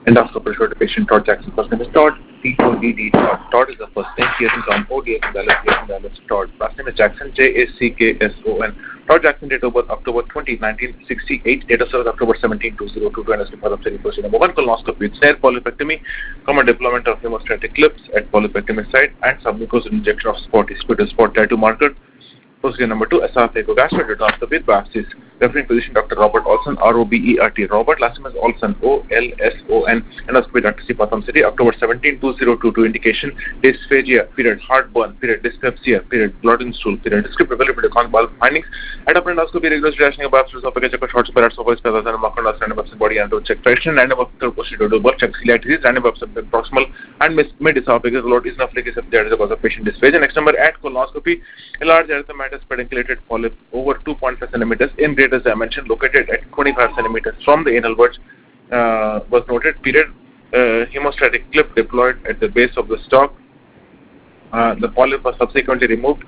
Endoscopy showed the patient Todd Jackson. First name is Todd, T-O-D-D, Todd. Todd is the first name. T as in Tom, O-D as in Dallas, D as in Dallas, Todd. Last name is Jackson, J-A-C-K-S-O-N. Todd Jackson, date of birth October 20, 1968. Date of service October 17, 2022. And as for procedure number 1, colonoscopy with snare polypectomy, common deployment of hemostatic clips at polypectomy site, and submucosal injection of spot tattoo marker. Procedure number 2, esophagogastroscopy with biopsies. Referring physician Dr. Robert Olson, R-O-B-E-R-T. Robert, last name is Olson, O-L-S-O-N. Endoscopy Dr. C. Patham City, October 17, 2022. Indication, dysphagia, period, heartburn, period, dyspepsia, period, blood in stool, period. Descriptive availability of bulb findings. Adaptive endoscopy, regular rationing of biopsies, esophagus, short separates, esophagus, and macron, random biopsy, body, and check traction, random biopsy, procedure to work, check celiac disease, random biopsy, proximal, and mid-esophagus, load is enough if there is a cause of patient dysphagia. Next number, at colonoscopy, a large erythematous pedunculated polyp over 2.5 centimeters in greatest dimension located at 25 centimeters from the anal verge was noted. Period. Hemostatic clip deployed at the base of the stalk. The polyp was subsequently removed.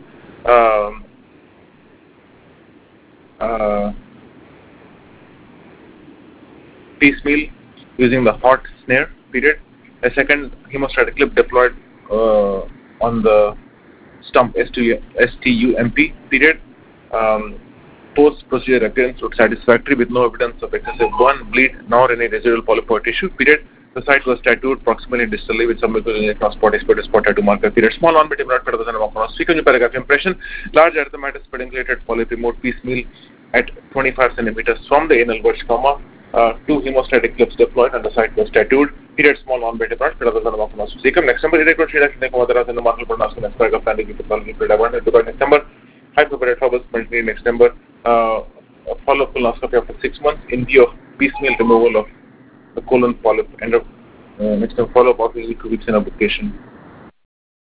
Piecemeal using the hot snare. Period. A second hemostatic clip deployed on the stump STUMP. Period. Post-procedure appearance looked satisfactory with no evidence of excessive burn, bleed, nor any residual polypoid tissue. Period. The site was tattooed proximally and distally with some spot tattoo marker. Period. Small non-beta blood frequent paragraph impression. Large erythematous pedunculated polyp removed piecemeal at 25 centimeters from the anal verge, comma. 2 hemostatic clips deployed and the site was tattooed. Period. Small non-beta blood Next number, irregular shading in the marble pronounced as paragraph planning Next number, hyperparate troubles. Next number, follow-up colonoscopy after 6 months in view of piecemeal removal of the colon polyp. Next time, follow-up after 2 weeks in a vacation.